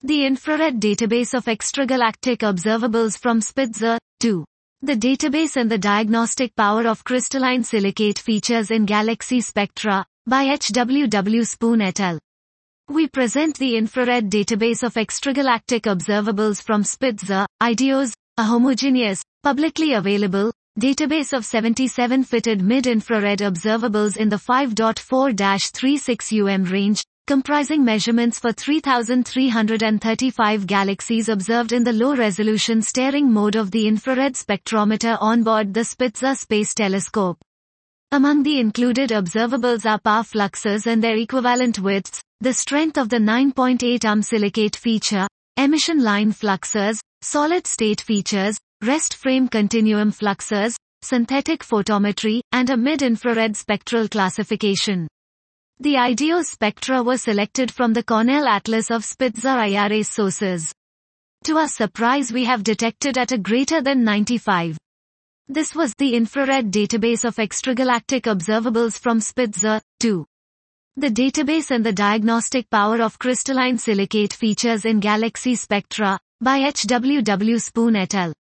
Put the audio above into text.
The infrared database of extragalactic observables from Spitzer. 2. The database and the diagnostic power of crystalline silicate features in galaxy spectra, by H. W. W. Spoon et al. We present the infrared database of extragalactic observables from Spitzer, IDEOS, a homogeneous, publicly available, database of 77 fitted mid-infrared observables in the 5.4-36 UM range, comprising measurements for 3,335 galaxies observed in the low-resolution staring mode of the infrared spectrometer on board the Spitzer Space Telescope. Among the included observables are power fluxes and their equivalent widths, the strength of the 9.8 silicate feature, emission line fluxes, solid-state features, rest frame continuum fluxes, synthetic photometry, and a mid-infrared spectral classification. The IDEOS spectra were selected from the Cornell Atlas of Spitzer IRA sources. To our surprise, we have detected at a greater than 95. This was the infrared database of extragalactic observables from Spitzer. 2. The database and the diagnostic power of crystalline silicate features in galaxy spectra, by H. W. W. Spoon et al.